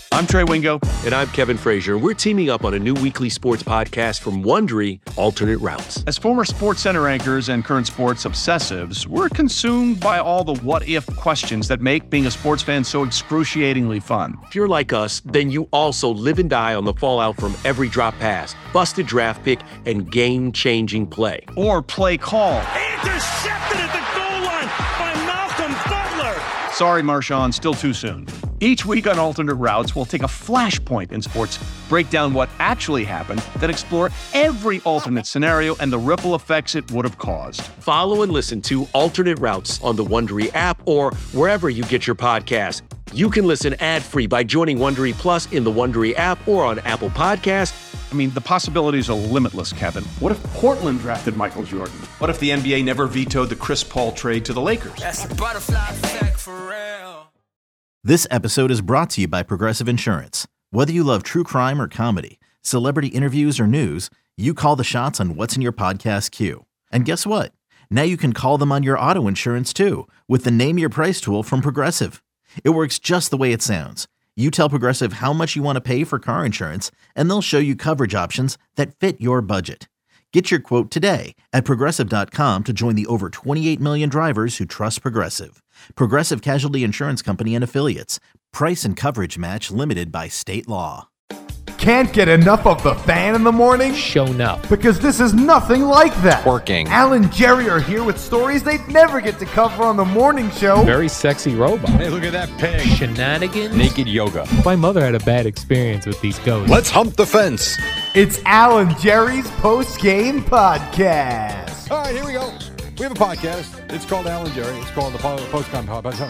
I'm Trey Wingo. And I'm Kevin Frazier. We're teaming up on a new weekly sports podcast from Wondery, Alternate Routes. As former Sports Center anchors and current sports obsessives, we're consumed by all the what-if questions that make being a sports fan so excruciatingly fun. If you're like us, then you also live and die on the fallout from every drop pass, busted draft pick, and game-changing play. Or play call. Intercepted at the goal line by Malcolm Butler. Sorry, Marshawn, still too soon. Each week on Alternate Routes, we'll take a flashpoint in sports, break down what actually happened, then explore every alternate scenario and the ripple effects it would have caused. Follow and listen to Alternate Routes on the Wondery app or wherever you get your podcasts. You can listen ad-free by joining Wondery Plus in the Wondery app or on Apple Podcasts. I mean, the possibilities are limitless, Kevin. What if Portland drafted Michael Jordan? What if the NBA never vetoed the Chris Paul trade to the Lakers? That's the butterfly effect for real. This episode is brought to you by Progressive Insurance. Whether you love true crime or comedy, celebrity interviews or news, you call the shots on what's in your podcast queue. And guess what? Now you can call them on your auto insurance too with the Name Your Price tool from Progressive. It works just the way it sounds. You tell Progressive how much you want to pay for car insurance, and they'll show you coverage options that fit your budget. Get your quote today at Progressive.com to join the over 28 million drivers who trust Progressive. Progressive Casualty Insurance Company and Affiliates. Price and coverage match limited by state law. Can't get enough of the Fan in the morning? Shown up. Because this is nothing like that. Working. Al and Jerry are here with stories they'd never get to cover on the morning show. Very sexy robot. Hey, look at that pig. Shenanigans. Naked yoga. My mother had a bad experience with these ghosts. Let's hump the fence. It's Al and Jerry's post-game podcast. All right, here we go. We have a podcast. It's called Al and Jerry. It's called the post-game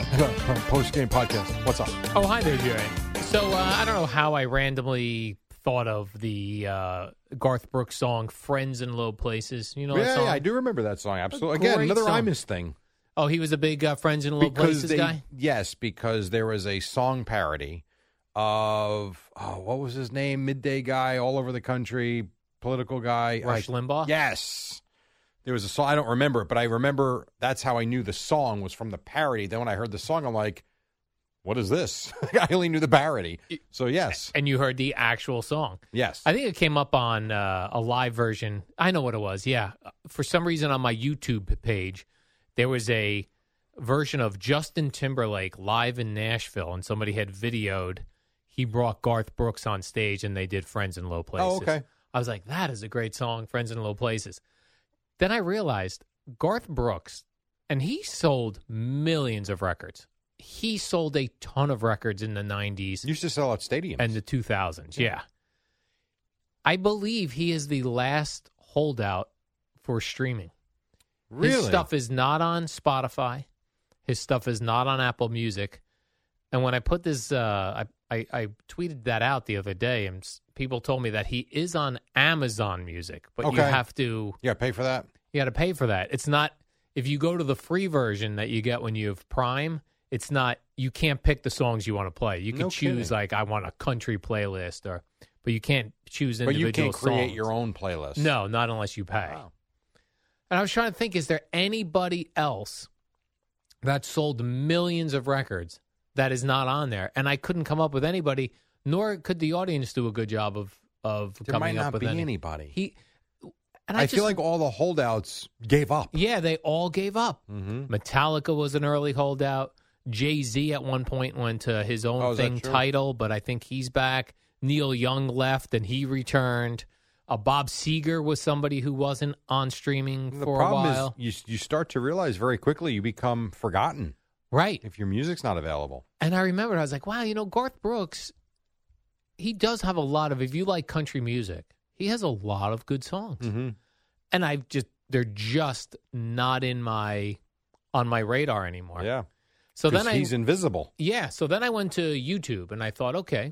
podcast. What's up? Oh, hi there, Jerry. So, I don't know how I randomly thought of the Garth Brooks song, Friends in Low Places. You know that song? Yeah, I do remember that song. Absolutely. Again, another Imus thing. Oh, he was a big Friends in Low Places guy? Yes, because there was a song parody of, what was his name? Midday guy all over the country, political guy. Rush Limbaugh? Yes. There was a song. I don't remember it, but I remember that's how I knew the song was from the parody. Then when I heard the song, I'm like, what is this? I only knew the parody. So, yes. And you heard the actual song. Yes. I think it came up on a live version. I know what it was, yeah. For some reason on my YouTube page, there was a version of Justin Timberlake live in Nashville, and somebody had videoed. He brought Garth Brooks on stage, and they did Friends in Low Places. Oh, okay. I was like, that is a great song, Friends in Low Places. Then I realized Garth Brooks, and he sold millions of records. He sold a ton of records in the 90s. Used to sell out stadiums. And the 2000s, yeah. I believe he is the last holdout for streaming. Really? His stuff is not on Spotify. His stuff is not on Apple Music. And when I put this, I tweeted that out the other day, and people told me that he is on Amazon Music, but you have to... You got to pay for that? You got to pay for that. It's not... If you go to the free version that you get when you have Prime... It's not, you can't pick the songs you want to play. You can choose, like, I want a country playlist, but you can't choose individual songs. But you can't create your own playlist. No, not unless you pay. Wow. And I was trying to think, is there anybody else that sold millions of records that is not on there? And I couldn't come up with anybody, nor could the audience do a good job of coming up with There might not be anybody. I feel like all the holdouts gave up. Yeah, they all gave up. Mm-hmm. Metallica was an early holdout. Jay-Z at one point went to his own thing, Tidal, but I think he's back. Neil Young left and he returned. Bob Seger was somebody who wasn't on streaming for a while. The problem is you start to realize very quickly you become forgotten. Right. If your music's not available. And I remembered, I was like, wow, Garth Brooks, he does have a lot of, if you like country music, he has a lot of good songs. Mm-hmm. And they're just not on my radar anymore. Yeah. So then he's invisible. Yeah. So then I went to YouTube and I thought, okay,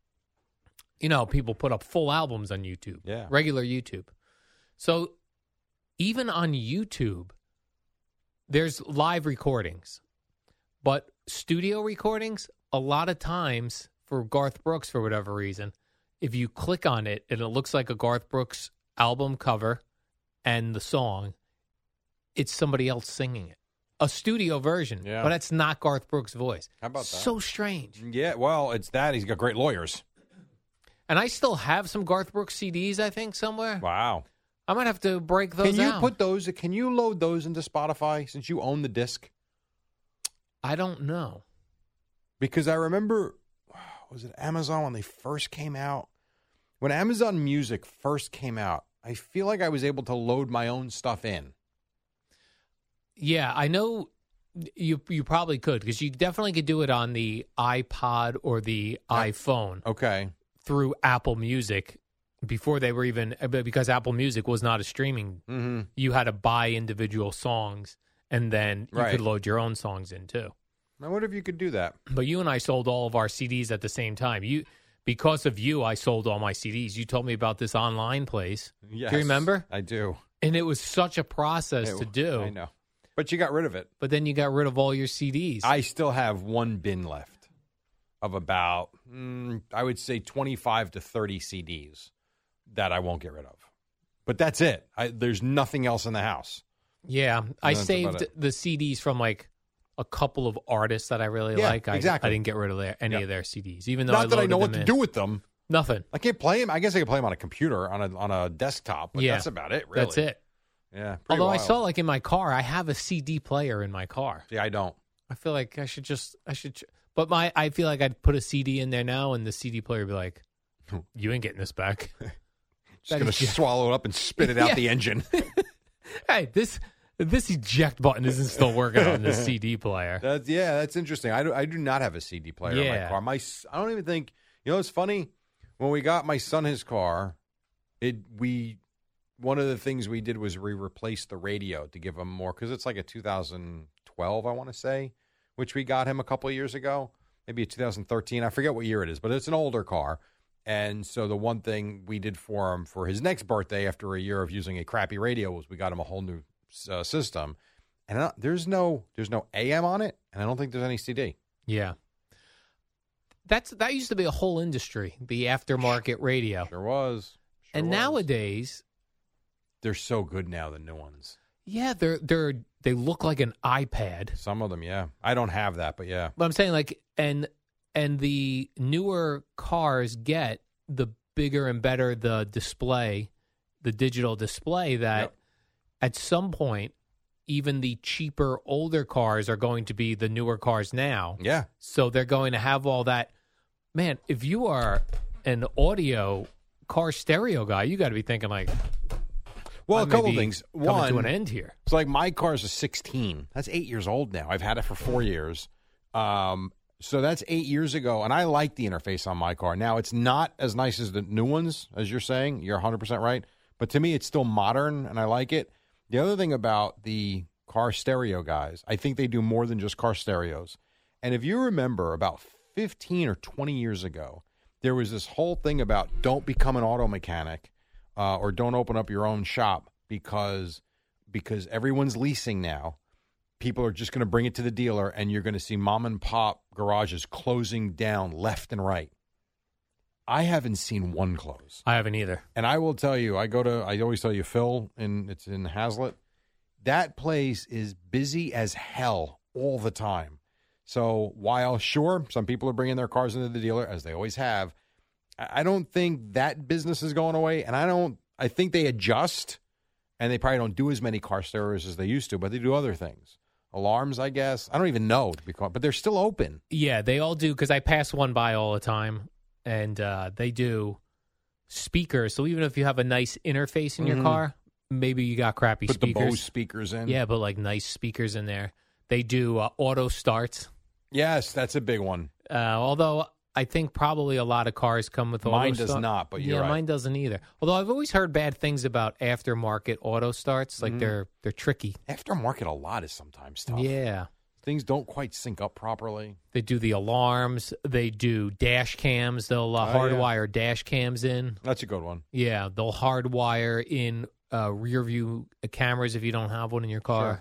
people put up full albums on YouTube. Yeah. Regular YouTube. So even on YouTube, there's live recordings. But studio recordings, a lot of times for Garth Brooks, for whatever reason, if you click on it and it looks like a Garth Brooks album cover and the song, it's somebody else singing it. a studio version, Yeah. but it's not Garth Brooks' voice. How about that? So strange. Yeah, well, it's that. He's got great lawyers. And I still have some Garth Brooks CDs, I think, somewhere. Wow. I might have to break those Can you out. put those? Can you load those into Spotify since you own the disc? I don't know. Because I remember, was it Amazon when they first came out? When Amazon Music first came out, I feel like I was able to load my own stuff in. Yeah, I know you probably could, because you definitely could do it on the iPod or the iPhone Okay. through Apple Music before they were even, because Apple Music was not a streaming. Mm-hmm. You had to buy individual songs, and then you Right. could load your own songs in too. I wonder if you could do that. But you and I sold all of our CDs at the same time. Because of you, I sold all my CDs. You told me about this online place. Yes, Do you remember? I do. And it was such a process to do. I know. But you got rid of it. But then you got rid of all your CDs. I still have one bin left of about, I would say 25 to 30 CDs that I won't get rid of. But that's it. There's nothing else in the house. Yeah, I That's saved about it. the CDs from like a couple of artists that I really Yeah, like. exactly. I didn't get rid of any of their CDs, even though Not that I know what loaded to them do with them. in. Nothing. I can't play them. I guess I can play them on a computer, on a desktop, but Yeah. that's about it, really. That's it. Yeah. pretty Although I wild. saw, like, in my car, I have a CD player in my car. Yeah, I don't. I feel like I should. But I feel like I'd put a CD in there now, and the CD player would be like, "You ain't getting this back." Just going to swallow it up and spit it out Yeah. the engine. Hey, this eject button isn't still working on this CD player. That's interesting. I do not have a CD player in my Yeah. car. I don't even think, it's funny. When we got my son his car, one of the things we did was we replaced the radio to give him more, because it's like a 2012, I want to say, which we got him a couple of years ago, maybe a 2013. I forget what year it is, but it's an older car. And so the one thing we did for him for his next birthday after a year of using a crappy radio was we got him a whole new system. And there's no AM on it, and I don't think there's any CD. Yeah. That used to be a whole industry, the aftermarket radio. Sure was. And nowadays, they're so good now, the new ones. yeah, they look like an iPad. Some of them, yeah. I don't have that, but yeah. But I'm saying, like, and the newer cars get, the bigger and better the display, the digital display, that Yep. at some point, even the cheaper older cars are going to be the newer cars now. Yeah. So they're going to have all that. Man, if you are an audio car stereo guy, you got to be thinking like, Well, I a may couple be things. coming One, to an end here. it's like my car's a 16. That's 8 years old now. I've had it for 4 years. So that's 8 years ago, and I like the interface on my car. Now, it's not as nice as the new ones, as you're saying. You're 100% right. But to me, it's still modern, and I like it. The other thing about the car stereo guys, I think they do more than just car stereos. And if you remember, about 15 or 20 years ago, there was this whole thing about don't become an auto mechanic or don't open up your own shop because everyone's leasing now. People are just going to bring it to the dealer, and you're going to see mom and pop garages closing down left and right. I haven't seen one close. I haven't either. And I will tell you, I always tell you, Phil, it's in Hazlitt. That place is busy as hell all the time. So while, sure, some people are bringing their cars into the dealer, as they always have, I don't think that business is going away. And I think they adjust, and they probably don't do as many car stereos as they used to, but they do other things. Alarms, I guess. I don't even know, but they're still open. Yeah, they all do, because I pass one by all the time, and they do speakers. So even if you have a nice interface in your car, maybe you got crappy Put speakers. the Bose speakers in. Yeah, but like nice speakers in there. They do auto starts. Yes, that's a big one. Although I think probably a lot of cars come with auto Mine does start. not, but you're right. Mine doesn't either. Although I've always heard bad things about aftermarket auto starts. Like they're tricky. Aftermarket a lot is sometimes tough. Yeah. Things don't quite sync up properly. They do the alarms. They do dash cams. They'll hardwire dash cams in. That's a good one. Yeah, they'll hardwire in rear view cameras if you don't have one in your car. Sure.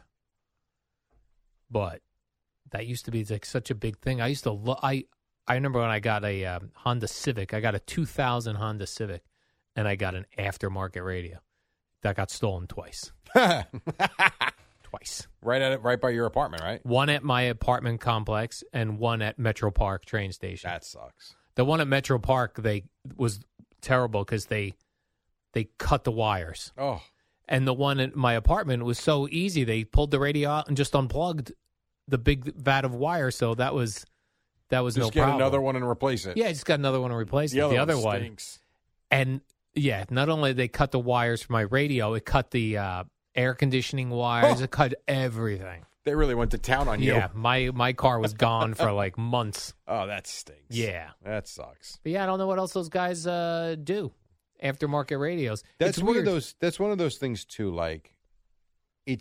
But that used to be like such a big thing. I used to I remember when I got a Honda Civic. I got a 2000 Honda Civic, and I got an aftermarket radio that got stolen twice. Twice. twice. Right by your apartment, right? One at my apartment complex and one at Metro Park train station. That sucks. The one at Metro Park, was terrible because they cut the wires. Oh. And the one at my apartment was so easy. They pulled the radio out and just unplugged the big vat of wire. So that was no problem. Just get another one and replace it. Yeah, I just got another one to replace it. The other one stinks. And yeah, not only did they cut the wires for my radio, it cut the air conditioning wires. It cut everything. They really went to town on you. Yeah, my car was gone for like months. Oh, that stinks. Yeah. That sucks. But yeah, I don't know what else those guys do. Aftermarket radios. That's It's one weird. of those. That's one of those things too. Like, it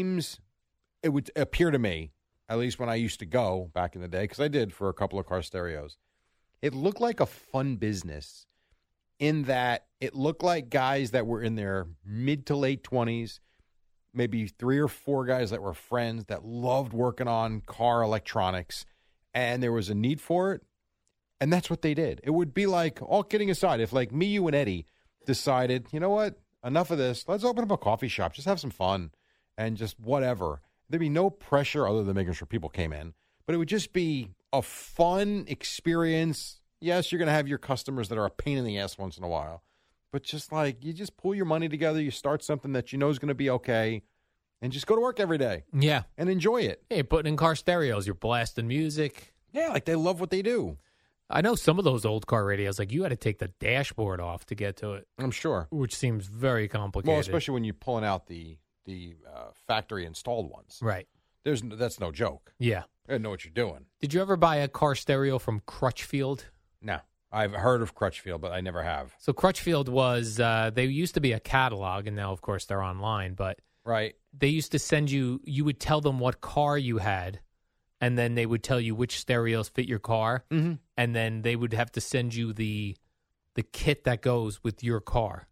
would appear to me, at least when I used to go back in the day, because I did for a couple of car stereos. It looked like a fun business, in that it looked like guys that were in their mid to late 20s, maybe 3 or 4 guys that were friends that loved working on car electronics, and there was a need for it. And that's what they did. It would be like, all kidding aside, if like me, you, and Eddie decided, you know what, enough of this. Let's open up a coffee shop. Just have some fun and just whatever. There'd be no pressure other than making sure people came in. But it would just be a fun experience. Yes, you're going to have your customers that are a pain in the ass once in a while. But just like, you just pull your money together. You start something that you know is going to be okay. And just go to work every day. Yeah. And enjoy it. Hey, you're putting in car stereos. You're blasting music. Yeah, like they love what they do. I know some of those old car radios, like you had to take the dashboard off to get to it, I'm sure. which seems very complicated. Well, especially when you're pulling out the factory installed ones. Right. That's no joke. Yeah. I know what you're doing. Did you ever buy a car stereo from Crutchfield? No, I've heard of Crutchfield, but I never have. So Crutchfield was, they used to be a catalog, and now, of course, they're online, but Right. they used to send you would tell them what car you had, and then they would tell you which stereos fit your car, and then they would have to send you the kit that goes with your car.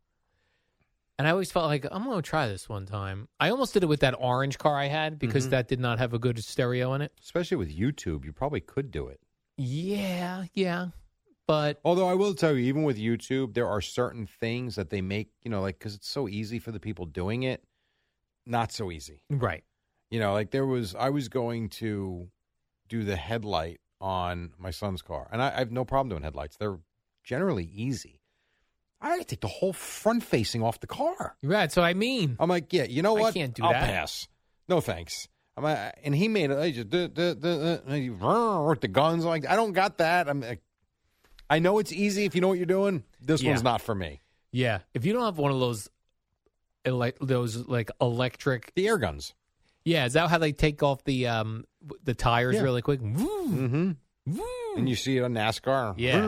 And I always felt like, I'm going to try this one time. I almost did it with that orange car I had because that did not have a good stereo in it. Especially with YouTube, you probably could do it. Yeah. But Although I will tell you, even with YouTube, there are certain things that they make, like, because it's so easy for the people doing it, not so easy. right. Like I was going to do the headlight on my son's car, and I have no problem doing headlights. They're generally easy. I had to take the whole front facing off the car. Right. So I mean, I'm like, yeah, you know I what? can't do I'll that. pass. No thanks. And he made it. I just with the guns. I'm like, I don't got that. I'm like, I know it's easy if you know what you're doing. This Yeah. one's not for me. yeah, if you don't have one of those electric, The air guns. yeah, is that how they take off the tires Yeah. really quick? Mm-hmm. And you see it on NASCAR. Yeah.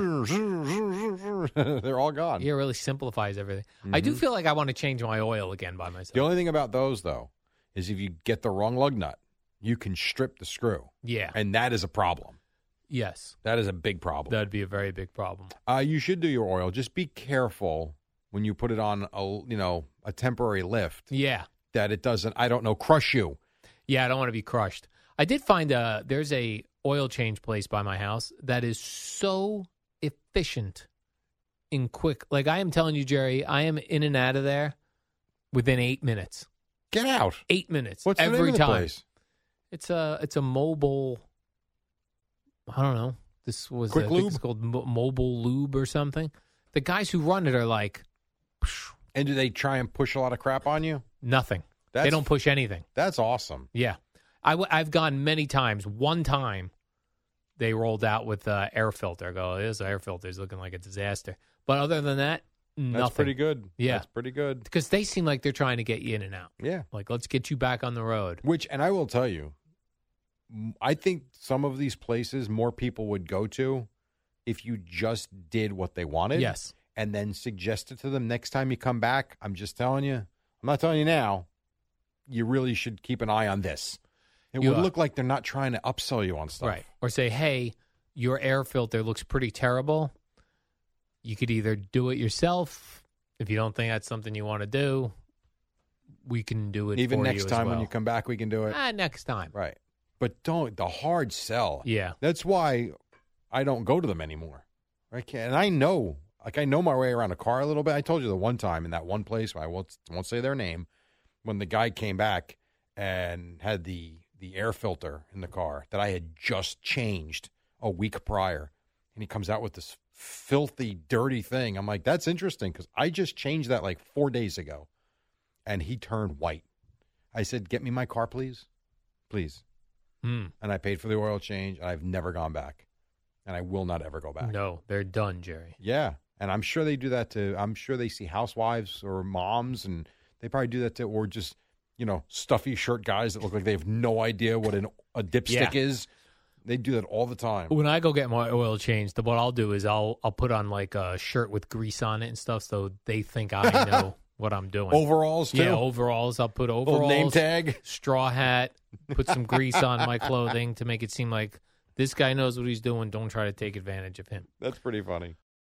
They're all gone. Yeah, it really simplifies everything. I do feel like I want to change my oil again by myself. The only thing about those, though, is if you get the wrong lug nut, you can strip the screw. Yeah. And that is a problem. Yes. That is a big problem. That'd be a very big problem. You should do your oil. Just be careful when you put it on a temporary lift Yeah. that it doesn't, crush you. Yeah, I don't want to be crushed. I did find there's a oil change place by my house that is so efficient and quick. Like I am telling you, Jerry, I am in and out of there within 8 minutes. Get out. 8 minutes. What's the every name of the time. place? It's a mobile. I don't know. This was Quick I think Lube? it's called Mobile Lube or something. The guys who run it are like And do they try and push a lot of crap on you? nothing. They That's- don't push anything. That's awesome. Yeah, I've gone many times. One time, they rolled out with air filter. I go, this air filter is looking like a disaster. But other than that, nothing. That's pretty good. Yeah. That's pretty good. Because they seem like they're trying to get you in and out. Yeah. Like, let's get you back on the road. And I will tell you, I think some of these places more people would go to if you just did what they wanted. Yes. And then suggested to them next time you come back. I'm just telling you. I'm not telling you now. You really should keep an eye on this. It You would are. look like they're not trying to upsell you on stuff. Right. Or say, hey, your air filter looks pretty terrible. You could either do it yourself. If you don't think that's something you want to do, we can do it Even for next you as time when well. you come back, we can do it. Next time. Right. But the hard sell. Yeah. That's why I don't go to them anymore. And I know my way around a car a little bit. I told you the one time in that one place, I won't say their name, when the guy came back and had the air filter in the car that I had just changed a week prior. And he comes out with this filthy, dirty thing. I'm like, that's interesting because I just changed that like 4 days ago. And he turned white. I said, get me my car, please. Please. And I paid for the oil change, and I've never gone back. And I will not ever go back. No, they're done, Jerry. Yeah. And I'm sure they do that I'm sure they see housewives or moms, and they probably do that or just, stuffy shirt guys that look like they have no idea what a dipstick is. They do that all the time. When I go get my oil changed, what I'll do is I'll put on like a shirt with grease on it and stuff, so they think I know what I'm doing. Overalls, too? Yeah, overalls. I'll put overalls. Old name tag. Straw hat. Put some grease on my clothing to make it seem like this guy knows what he's doing. Don't try to take advantage of him. That's pretty funny.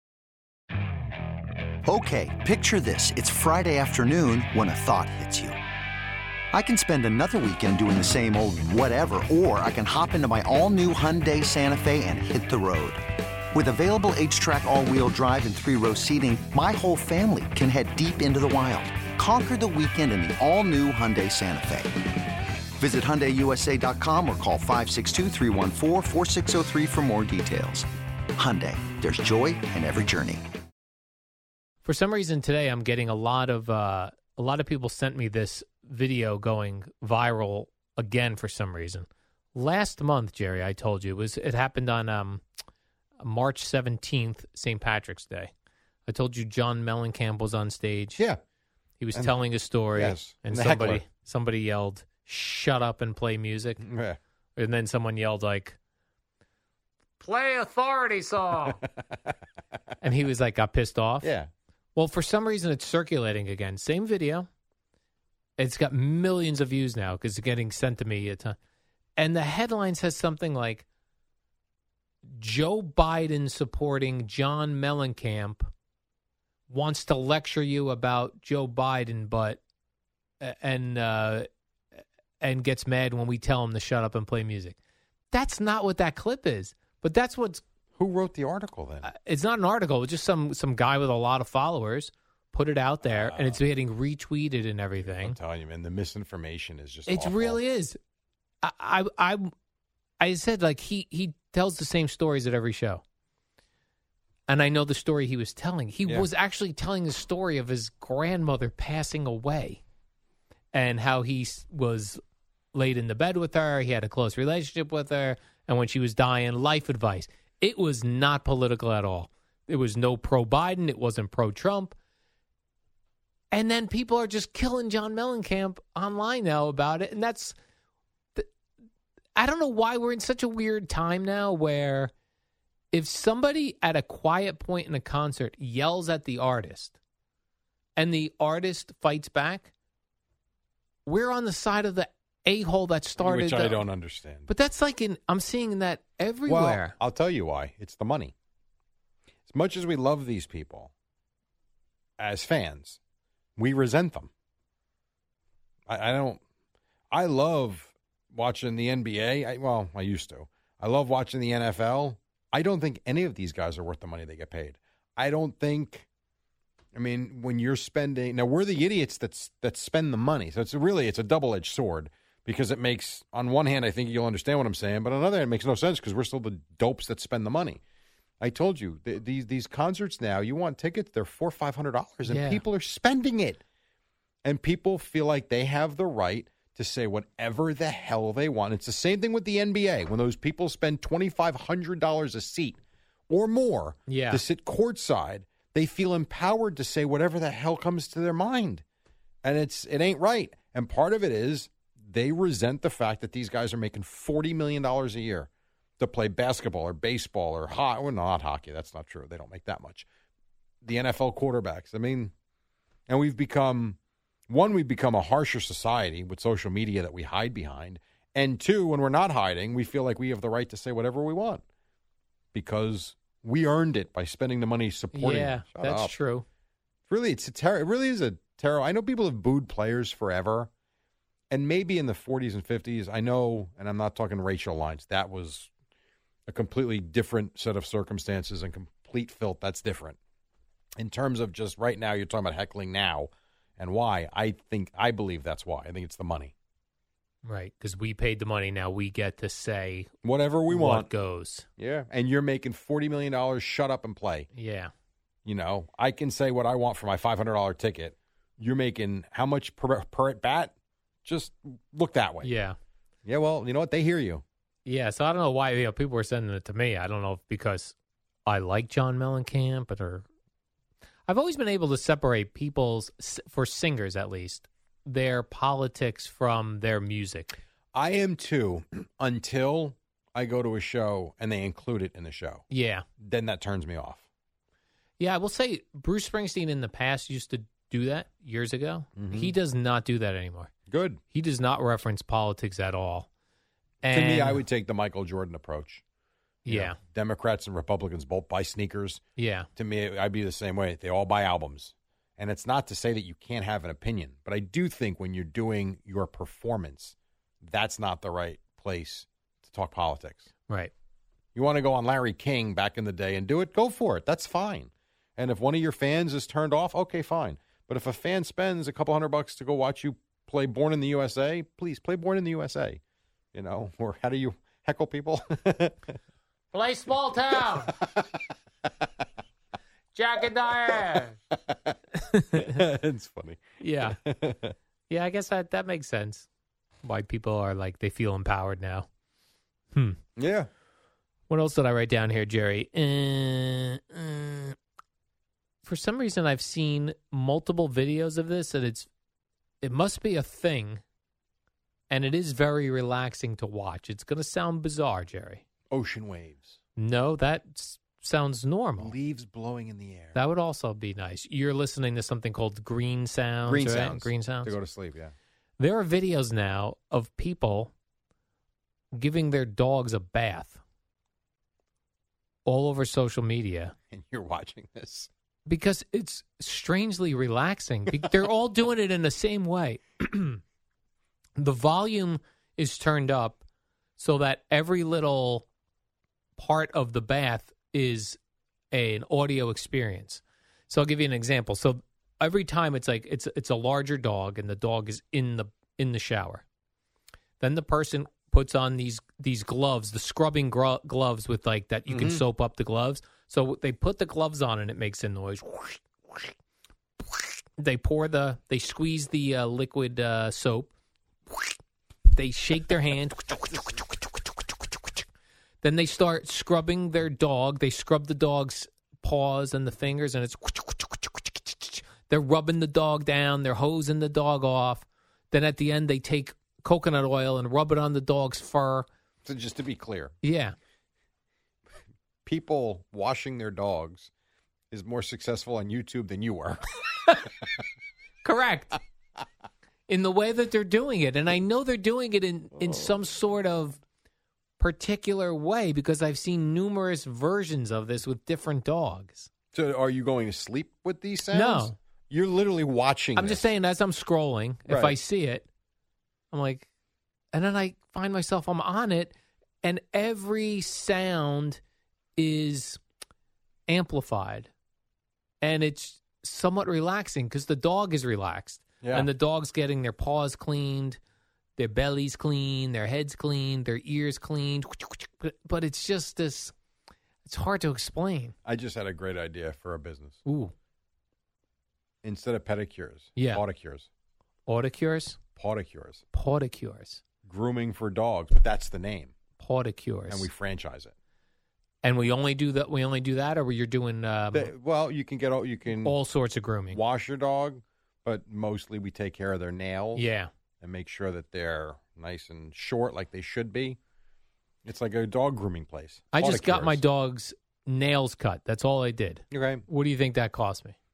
Okay, picture this. It's Friday afternoon when a thought hits you. I can spend another weekend doing the same old whatever, or I can hop into my all-new Hyundai Santa Fe and hit the road. With available H-Track all-wheel drive and 3-row seating, my whole family can head deep into the wild. Conquer the weekend in the all-new Hyundai Santa Fe. Visit HyundaiUSA.com or call 562-314-4603 for more details. Hyundai, there's joy in every journey. For some reason today, I'm getting a lot of people sent me this video going viral again for some reason. Last month, Jerry, I told you it happened on March 17th, St. Patrick's Day. I told you John Mellencamp was on stage. Yeah, he was telling a story, yes, and the somebody yelled, "Shut up and play music," and then someone yelled like, "Play Authority song," and he was like, got pissed off. Yeah. Well, for some reason, it's circulating again. Same video. It's got millions of views now because it's getting sent to me a ton. And the headline says something like, Joe Biden supporting John Mellencamp wants to lecture you about Joe Biden, and gets mad when we tell him to shut up and play music. That's not what that clip is. But that's what's... Who wrote the article then? It's not an article. It's just some guy with a lot of followers put it out there, and it's getting retweeted and everything. I'm telling you, man, the misinformation is just It awful. really is. I said, like, he tells the same stories at every show. And I know the story he was telling. He was actually telling the story of his grandmother passing away and how he was laid in the bed with her. He had a close relationship with her. And when she was dying, life advice. It was not political at all. It was no pro-Biden. It wasn't pro-Trump. And then people are just killing John Mellencamp online now about it. And that's... I don't know why we're in such a weird time now where if somebody at a quiet point in a concert yells at the artist and the artist fights back, we're on the side of the a-hole that started. Which I don't understand. But that's like I'm seeing that everywhere. Well, I'll tell you why. It's the money. As much as we love these people, as fans, we resent them. I love watching the NBA. I used to. I love watching the NFL. I don't think any of these guys are worth the money they get paid. I don't think. I mean, when you're spending now, we're the idiots that spend the money. So it's a double-edged sword because it makes, on one hand, I think you'll understand what I'm saying, but on the other hand, it makes no sense because we're still the dopes that spend the money. I told you these concerts now. You want tickets? They're $400 or $500, and people are spending it, and people feel like they have the right to say whatever the hell they want. It's the same thing with the NBA. When those people spend $2,500 a seat or more to sit courtside, they feel empowered to say whatever the hell comes to their mind. And it ain't right. And part of it is they resent the fact that these guys are making $40 million a year to play basketball or baseball or hockey. Well, not hockey. That's not true. They don't make that much. The NFL quarterbacks. I mean, and we've become a harsher society with social media that we hide behind. And two, when we're not hiding, we feel like we have the right to say whatever we want because we earned it by spending the money supporting. Yeah, that's true. It really is a terrible. I know people have booed players forever, and maybe in the 40s and 50s. I know, and I'm not talking racial lines. That was a completely different set of circumstances and complete filth. That's different. In terms of just right now, you're talking about heckling now. And why? I believe that's why. I think it's the money. Right, because we paid the money. Now we get to say whatever we what want. goes. Yeah, and you're making $40 million. Shut up and play. Yeah. You know, I can say what I want for my $500 ticket. You're making how much per at bat? Just look that way. Yeah. Yeah, well, you know what? They hear you. Yeah, so I don't know why people were sending it to me. I don't know if because I like John Mellencamp or I've always been able to separate for singers at least, their politics from their music. I am too, until I go to a show and they include it in the show. Yeah. Then that turns me off. Yeah, I will say Bruce Springsteen in the past used to do that years ago. Mm-hmm. He does not do that anymore. Good. He does not reference politics at all. And, to me, I would take the Michael Jordan approach. You yeah. know, Democrats and Republicans both buy sneakers. Yeah. To me, I'd be the same way. They all buy albums. And it's not to say that you can't have an opinion, but I do think when you're doing your performance, that's not the right place to talk politics. Right. You want to go on Larry King back in the day and do it, go for it. That's fine. And if one of your fans is turned off, okay, fine. But if a fan spends a couple $100 to go watch you play Born in the USA, please play Born in the USA. You know, or how do you heckle people? Play Small Town. Jack and Diane. It's funny. Yeah. Yeah, I guess that makes sense. Why people are like, they feel empowered now. Yeah. What else did I write down here, Jerry? For some reason, I've seen multiple videos of this, and it must be a thing, and it is very relaxing to watch. It's going to sound bizarre, Jerry. Ocean waves. No, that sounds normal. Leaves blowing in the air. That would also be nice. You're listening to something called green sounds. Green right? sounds. Green sounds. To go to sleep, yeah. There are videos now of people giving their dogs a bath all over social media. And you're watching this. Because it's strangely relaxing. They're all doing it in the same way. The volume is turned up so that every little part of the bath is an audio experience. So I'll give you an example. So every time it's like it's a larger dog and the dog is in the shower. Then the person puts on these gloves, the scrubbing gloves with like that you can soap up the gloves. So they put the gloves on and it makes a noise. They squeeze the liquid soap. They shake their hand. Then they start scrubbing their dog. They scrub the dog's paws and the fingers, and it's they're rubbing the dog down. They're hosing the dog off. Then at the end, they take coconut oil and rub it on the dog's fur. So just to be clear. Yeah. People washing their dogs is more successful on YouTube than you are. Correct. In the way that they're doing it. And I know they're doing it in some sort of particular way because I've seen numerous versions of this with different dogs. So are you going to sleep with these sounds? No. You're literally watching I'm this. just saying, as I'm scrolling, if I see it, I'm like, and then I find myself, I'm on it, and every sound is amplified. And it's somewhat relaxing because the dog is relaxed. Yeah. And the dog's getting their paws cleaned, their bellies clean, their heads cleaned, their ears cleaned. But it's just this, it's hard to explain. I just had a great idea for a business. Ooh. Instead of pedicures, Yeah. podicures. Autocures? Podicures. Podicures. Grooming for dogs, but that's the name. Podicures. And we franchise it. And we only do that. We only do that, or you're doing Well, you can all sorts of grooming. Wash your dog, but mostly we take care of their nails. Yeah. And make sure that they're nice and short like they should be. It's like a dog grooming place. I just got Podicures. my dog's nails cut. That's all I did. Okay. What do you think that cost me?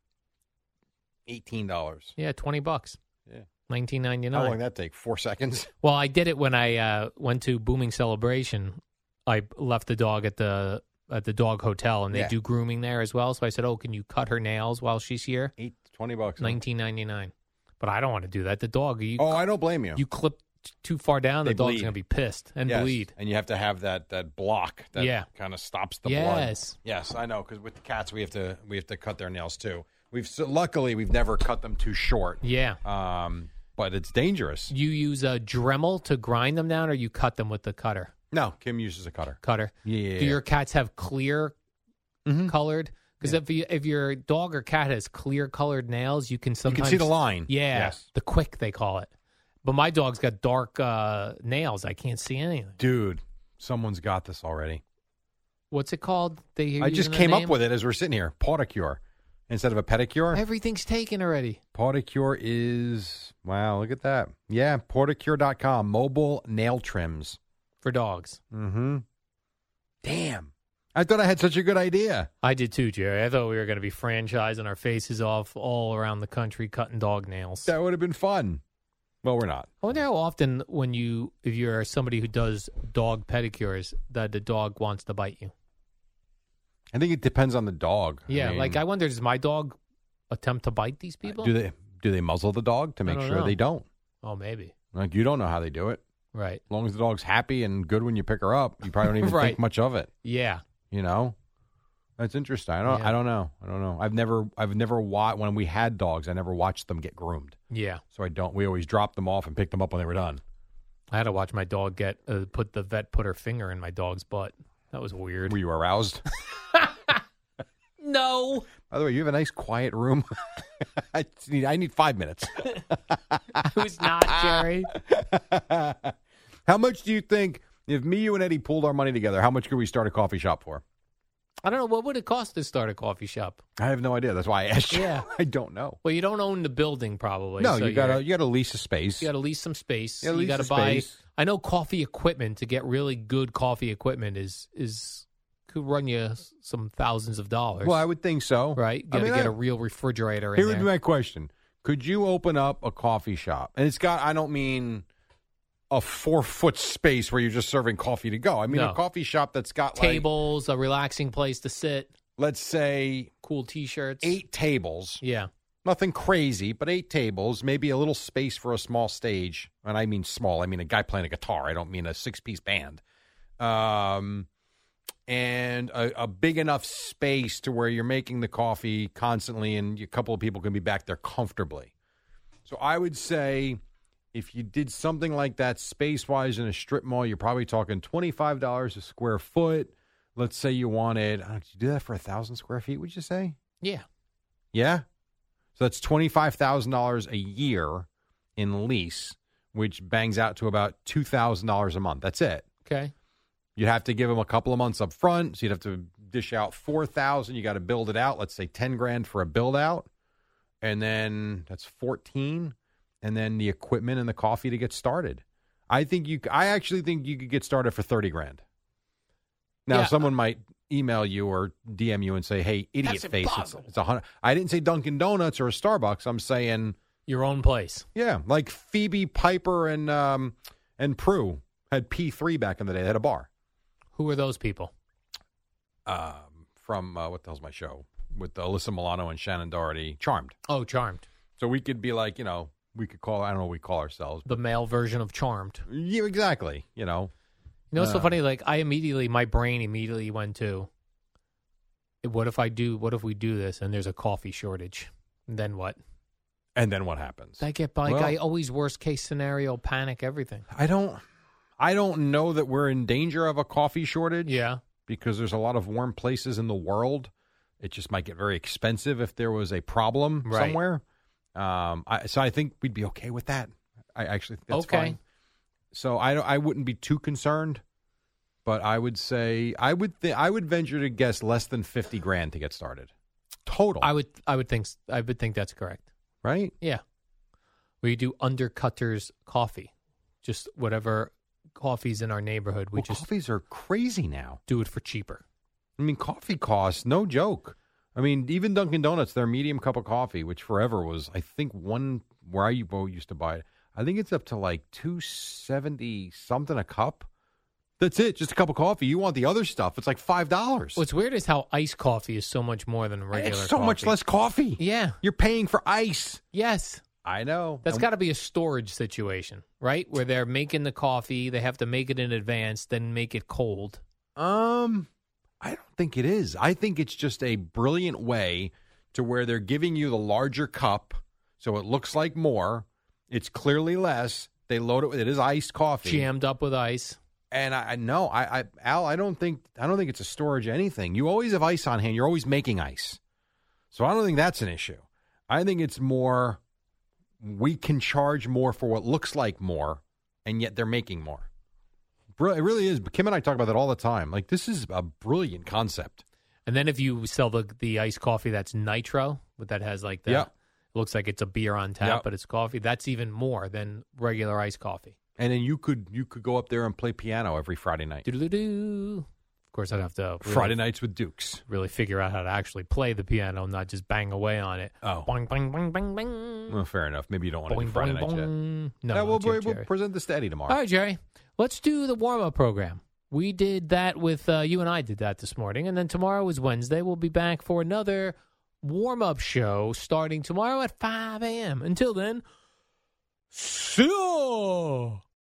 $18. Yeah, $20. Yeah. $19.99. How long did that take? 4 seconds? Well, I did it when I went to Booming Celebration. I left the dog at the dog hotel, and they do grooming there as well. So I said, "Oh, can you cut her nails while she's here?" $20. $19.99. But I don't want to do that. The dog. I don't blame you. You clip too far down, the dog's going to be pissed and bleed. And you have to have that block that kind of stops the blood. Yes, I know. Because with the cats, we have to cut their nails too. Luckily we've never cut them too short. Yeah. but it's dangerous. You use a Dremel to grind them down, or you cut them with the cutter? No, Kim uses a cutter. Yeah. Do your cats have clear colored? Because if your dog or cat has clear colored nails, you can sometimes see the line. Yeah, Yes. the quick they call it. But my dog's got dark nails. I can't see anything. Dude, someone's got this already. What's it called? I just came up with it as we're sitting here. Paudicure instead of a pedicure. Everything's taken already. Paudicure is, wow, look at that. Yeah, paudicure.com, mobile nail trims. For dogs. Mm-hmm. Damn. I thought I had such a good idea. I did too, Jerry. I thought we were going to be franchising our faces off all around the country cutting dog nails. That would have been fun. Well, we're not. I wonder how often if you're somebody who does dog pedicures, that the dog wants to bite you. I think it depends on the dog. Yeah, I wonder, does my dog attempt to bite these people? Do they muzzle the dog to make sure they don't? Oh, maybe. Like, you don't know how they do it. Right. As long as the dog's happy and good when you pick her up, you probably don't even think much of it. Yeah. You know? That's interesting. I don't know. I've never watched, when we had dogs, I never watched them get groomed. Yeah. So we always dropped them off and picked them up when they were done. I had to watch my dog the vet put her finger in my dog's butt. That was weird. Were you aroused? No. By the way, you have a nice quiet room. I need 5 minutes. I was not, Jerry. How much do you think, if me, you, and Eddie pooled our money together, how much could we start a coffee shop for? I don't know. What would it cost to start a coffee shop? I have no idea. That's why I asked you. Yeah. I don't know. Well, you don't own the building, probably. No, so you gotta lease a space. You got to lease some space. You You got to lease buy. space. I know coffee equipment, to get really good coffee equipment could run you some thousands of dollars. Well, I would think so. Right? You got to get a real refrigerator in Here there. would be my question. Could you open up a coffee shop? And I don't mean a 4-foot space where you're just serving coffee to go. I mean a coffee shop that's got tables, a relaxing place to sit. Let's say cool T-shirts. 8 tables. Yeah. Nothing crazy, but 8 tables, maybe a little space for a small stage. And I mean small. I mean a guy playing a guitar. I don't mean a 6-piece band. And a big enough space to where you're making the coffee constantly and a couple of people can be back there comfortably. So I would say if you did something like that space-wise in a strip mall, you're probably talking $25 a square foot. Let's say you wanted, did you do that for 1,000 square feet, would you say? Yeah. Yeah? So that's $25,000 a year in lease, which bangs out to about $2,000 a month. That's it. Okay. You'd have to give them a couple of months up front, so you'd have to dish out $4,000. You got to build it out. Let's say $10,000 for a build out, and then that's $14,000, and then the equipment and the coffee to get started. I actually think you could get started for $30,000. Now, someone might email you or DM you and say, "Hey, idiot face, it's 100." I didn't say Dunkin' Donuts or a Starbucks. I'm saying your own place. Yeah, like Phoebe Piper and Prue had P3 back in the day. They had a bar. Who are those people? From what the hell's my show with Alyssa Milano and Shannon Doherty? Charmed. Oh, Charmed. So we could be like, we could call. I don't know what we call ourselves. The male version of Charmed. Yeah, exactly. It's so funny. Like my brain immediately went to, what if we do this and there's a coffee shortage? And then what? And then what happens? I get by. I always worst case scenario panic everything. I don't know that we're in danger of a coffee shortage. Yeah. Because there's a lot of warm places in the world. It just might get very expensive if there was a problem somewhere. So I think we'd be okay with that. I actually think that's fine. So I wouldn't be too concerned, but I would say I would venture to guess less than $50,000 to get started. Total. I would think that's correct. Right? Yeah. We do Undercutters coffee. Just whatever coffees in our neighborhood. Coffees are crazy now. Do it for cheaper. I mean, coffee costs, no joke. I mean, even Dunkin' Donuts, their medium cup of coffee, which forever was, I think, where I used to buy it, I think it's up to like $2.70 something a cup. That's it, just a cup of coffee. You want the other stuff, it's like $5. What's weird is how iced coffee is so much more than regular coffee. It's so much less coffee. Yeah. You're paying for ice. Yes. I know. That's got to be a storage situation, right? Where they're making the coffee, they have to make it in advance, then make it cold. I don't think it is. I think it's just a brilliant way to where they're giving you the larger cup, so it looks like more, It's clearly less. They load it with, it is iced coffee. Jammed up with ice. And Al, I don't think it's a storage anything. You always have ice on hand. You're always making ice. So I don't think that's an issue. I think it's more, we can charge more for what looks like more, and yet they're making more. It really is. Kim and I talk about that all the time. Like, this is a brilliant concept. And then if you sell the iced coffee that's nitro, that has like the, it looks like it's a beer on tap, but it's coffee, that's even more than regular iced coffee. And then you could go up there and play piano every Friday night. Do-do-do-do. Of course, I'd have to Friday nights with Dukes. Really figure out how to actually play the piano, not just bang away on it. Oh, boing, boing, boing, boing, boing. Well, fair enough. Maybe you don't want to do Boing, Friday boing, nights yet. boing. No, Yeah, we'll Jerry. present this to Eddie tomorrow. All right, Jerry. Let's do the warm-up program. We did that with you and I did that this morning, and then tomorrow is Wednesday. We'll be back for another warm-up show starting tomorrow at 5 a.m. Until then, see ya!